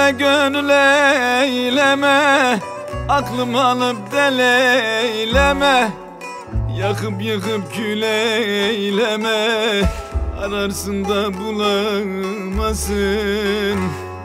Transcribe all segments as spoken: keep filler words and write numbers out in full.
Böyle gönül eyleme, aklım alıp deleyleme, yakıp yıkıp kül eyleme, ararsın da bulamazsın.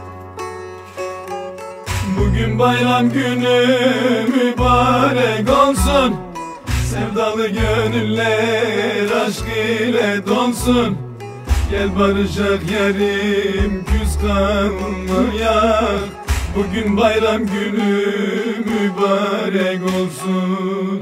Bugün bayram günü mübarek olsun, sevdalı gönüller aşk ile dolsun. Gel barışak yarim, küs kalmayak, bugün bayram günü mübarek olsun.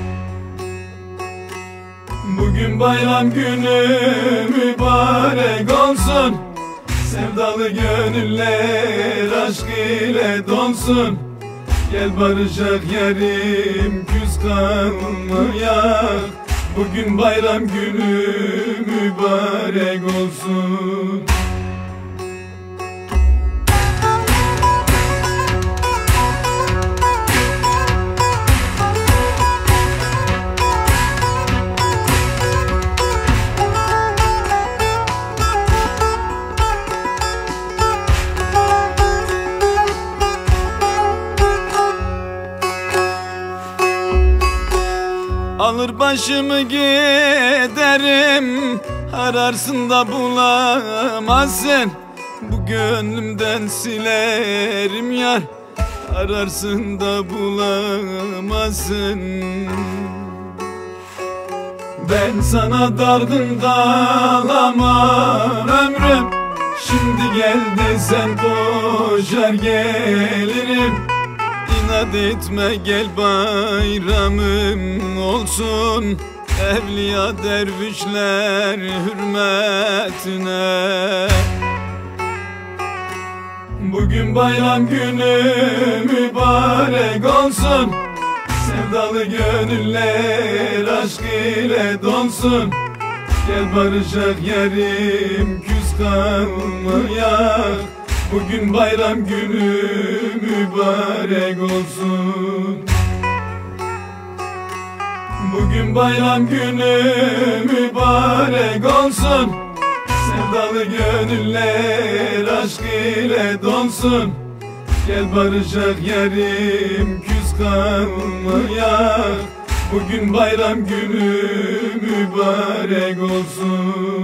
Bugün bayram günü mübarek olsun, sevdalı gönüller aşk ile dolsun. Gel barışak yarim, küs kalmayak, bugün bayram günü mübarek olsun. Alır başımı giderim, ararsın da bulamazsın. Bu gönlümden silerim yar, ararsın da bulamazsın. Ben sana dargın dalamam ömrüm, şimdi geldi sen koşar gelirim. İnat etme gel bayramım olsun, evliya dervişler hürmetine. Bugün bayram günü mübarek olsun, sevdalı gönüller aşk ile dolsun. Gel barışak yarim, küs kalmayak, bugün bayram günü mübarek olsun. Bugün bayram günü mübarek olsun, sevdalı gönüller aşk ile dolsun. Gel barışak yarim, küs kalmayak, bugün bayram günü mübarek olsun.